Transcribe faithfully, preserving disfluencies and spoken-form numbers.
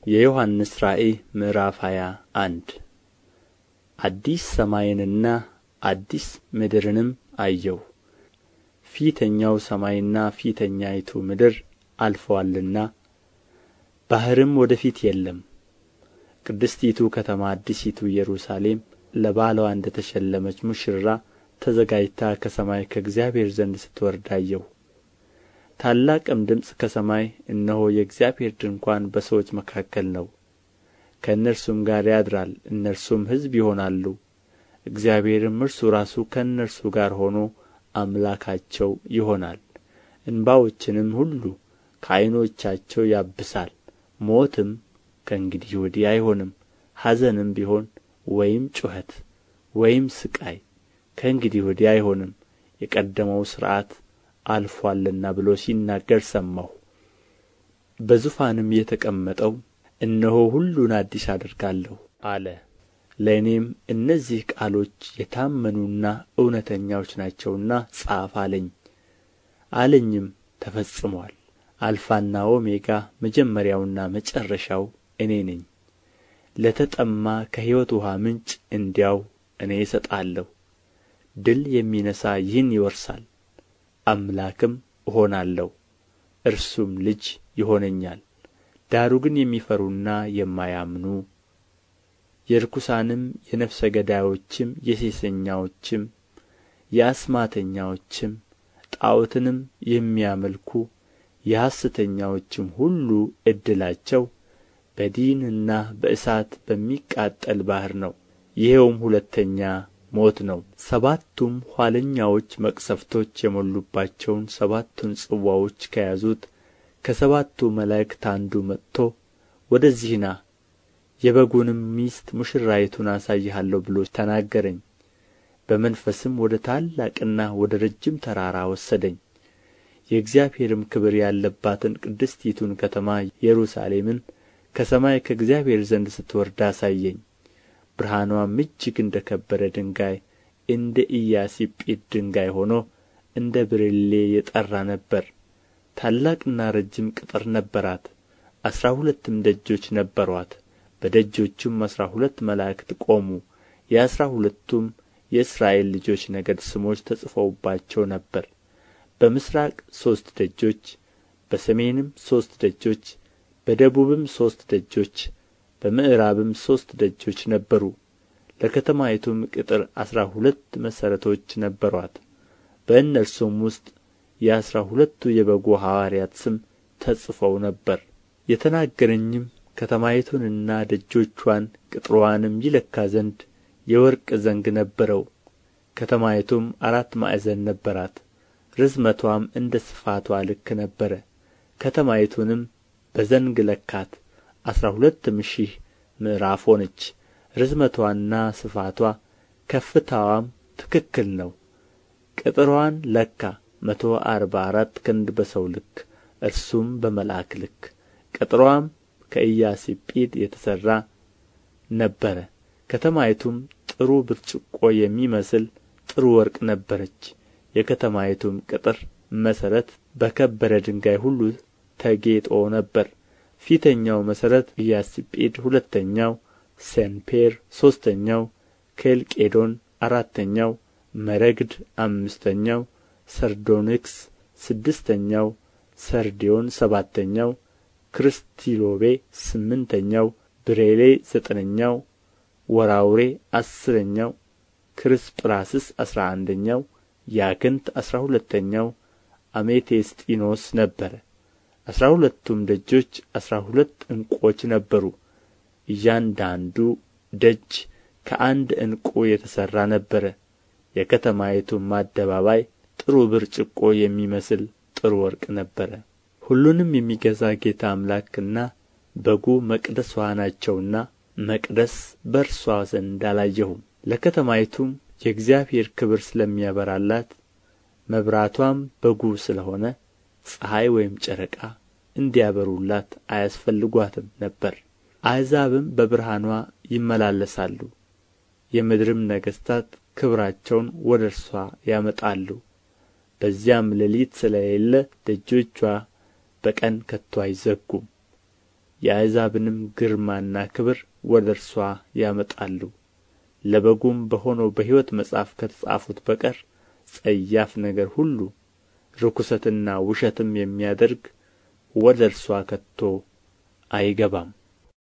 የዮሐንስ ራእይ ምዕራፍ ሃያ አንድ አዲስ ሰማይንና አዲስ ምድርንም አየሁ። ፊተኛው ሰማይና ፊተኛይቱ ምድር አልፈዋልና ባሕርም ወደ ፊት የለም። ቅድስቲቱ ከተማ አዲሲቱ ኢየሩሳሌም ለባልዋ እንደ ተሸለመች ሙሽራ ተዘጋጅታ ከሰማይ ከእግዚአብሔር ዘንድ ስትወርድ አየሁ። ታላቅም ድምፅ ከሰማይ እነሆ የእግዚአብሔር ድንኳን በሰዎች መካከል ነው፣ ከእነርሱም ጋር ያድራል፣ እነርሱም ሕዝብ ይሆናሉ። እግዚአብሔርም እርሱ ራሱ ከእነርሱ ጋር ሆኖ አምላካቸው ይሆናል። እንባዎችንም ሁሉ ከዓይኖቻቸው ያብሳል። ሞትም ከእንግዲህ ወዲህ አይሆንም፣ ኀዘንም ቢሆን ወይም ጩኸት ወይም ሥቃይ ከእንግዲህ ወዲህ አይሆንም፣ የቀደመው ሥርዓት አልፎአልና ብሎ ሲናገር ሰማሁ። በዙፋንም የተቀመጠው እነሆ ሁሉን አዲስ አደርጋለሁ አለ። ለእኔም እነዚህ ቃሎች የታመኑና እውነተኛዎች ናቸውና ጻፍ አለኝ። አለኝም ተፈጽሞአል። አልፋና ኦሜጋ መጀመሪያውና መጨረሻው እኔ ነኝ። ለተጠማ ከሕይወት ውኃ ምንጭ እንዲያው እኔ እሰጣለሁ። ድል የሚነሣ ይህን ይወርሳል፣ አምላክም እሆናለሁ፣ እርሱም ልጅ ይሆነኛል። ዳሩ ግን የሚፈሩና የማያምኑ የርኩሳንም የነፍሰ ገዳዮችም የሴሰኛዎችም የአስማተኛዎችም ጣዖትንም የሚያመልኩ የሐሰተኛዎችም ሁሉ ዕድላቸው በዲንና በእሳት በሚቃጠል ባሕር ነው። ይኸውም ሁለተኛ ሞት ነው። ሰባቱም ኋለኛዎች መቅሠፍቶች የሞሉባቸውን ሰባቱን ጽዋዎች ከያዙት ከሰባቱ መላእክት አንዱ መጥቶ ወደዚህ ና፣ የበጉንም ሚስት ሙሽራይቱን አሳይሃለሁ ብሎ ተናገረኝ። በመንፈስም ወደ ታላቅና ወደ ረጅም ተራራ ወሰደኝ። የእግዚአብሔርም ክብር ያለባትን ቅድስቲቱን ከተማ ኢየሩሳሌምን ከሰማይ ከእግዚአብሔር ዘንድ ስትወርድ አሳየኝ። ብርሃንዋም እጅግ እንደ ከበረ ድንጋይ እንደ ኢያሰጲድ ድንጋይ ሆኖ እንደ ብርሌ የጠራ ነበር። ታላቅና ረጅም ቅጥር ነበራት፣ አሥራ ሁለትም ደጆች ነበሩአት። በደጆቹም አሥራ ሁለት መላእክት ቆሙ። የአሥራ ሁለቱም የእስራኤል ልጆች ነገድ ስሞች ተጽፈውባቸው ነበር። በምሥራቅ ሦስት ደጆች፣ በሰሜንም ሦስት ደጆች፣ በደቡብም ሦስት ደጆች፣ በምዕራብም ሦስት ደጆች ነበሩ። ለከተማይቱም ቅጥር አሥራ ሁለት መሠረቶች ነበሩአት። በእነርሱም ውስጥ የአሥራ ሁለቱ የበጉ ሐዋርያት ስም ተጽፈው ነበር። የተናገረኝም ከተማይቱንና ደጆቿን ቅጥርዋንም ይለካ ዘንድ የወርቅ ዘንግ ነበረው። ከተማይቱም አራት ማዕዘን ነበራት፣ ርዝመትዋም እንደ ስፋትዋ ልክ ነበረ። ከተማይቱንም በዘንግ ለካት፣ አሥራ ሁለትም ሺህ ምዕራፍ ሆነች። ርዝመትዋና ስፋትዋ ከፍታዋም ትክክል ነው። ቅጥርዋን ለካ፣ መቶ አርባ አራት ክንድ በሰው ልክ፣ እርሱም በመልአክ ልክ። ቅጥርዋም ከኢያሰጲድ የተሠራ ነበረ። ከተማይቱም ጥሩ ብርጭቆ የሚመስል ጥሩ ወርቅ ነበረች። የከተማይቱም ቅጥር መሠረት በከበረ ድንጋይ ሁሉ ተጌጦ ነበር። ፊተኛው መሠረት ኢያሰጲድ፣ ሁለተኛው ሰንፔር፣ ሦስተኛው ኬልቄዶን፣ አራተኛው መረግድ፣ አምስተኛው ሰርዶንክስ፣ ስድስተኛው ሰርድዮን፣ ሰባተኛው ክርስቲሎቤ፣ ስምንተኛው ብሬሌ፣ ዘጠነኛው ወራውሬ፣ አሥረኛው ክርስጵራስስ፣ አሥራ አንደኛው ያክንት፣ አሥራ ሁለተኛው አሜቴስጢኖስ ነበረ። አሥራ ሁለቱም ደጆች አሥራ ሁለት ዕንቆች ነበሩ። እያንዳንዱ ደጅ ከአንድ ዕንቍ የተሠራ ነበረ። የከተማይቱም አደባባይ ጥሩ ብርጭቆ የሚመስል ጥሩ ወርቅ ነበረ። ሁሉንም የሚገዛ ጌታ አምላክና በጉ መቅደስዋ ናቸውና መቅደስ በእርስዋ ዘንድ አላየሁም። ለከተማይቱም የእግዚአብሔር ክብር ስለሚያበራላት መብራቷም በጉ ስለ ሆነ ፀሐይ ወይም ጨረቃ እንዲያበሩላት አያስፈልጓትም ነበር። አሕዛብም በብርሃንዋ ይመላለሳሉ፣ የምድርም ነገሥታት ክብራቸውን ወደ እርስዋ ያመጣሉ። በዚያም ሌሊት ስለሌለ ደጆችዋ በቀን ከቶ አይዘጉም። የአሕዛብንም ግርማና ክብር ወደ እርስዋ ያመጣሉ። ለበጉም በሆነው በሕይወት መጽሐፍ ከተጻፉት በቀር ጸያፍ ነገር ሁሉ ርኵሰትና ውሸትም የሚያደርግ ወደ እርስዋ ከቶ አይገባም።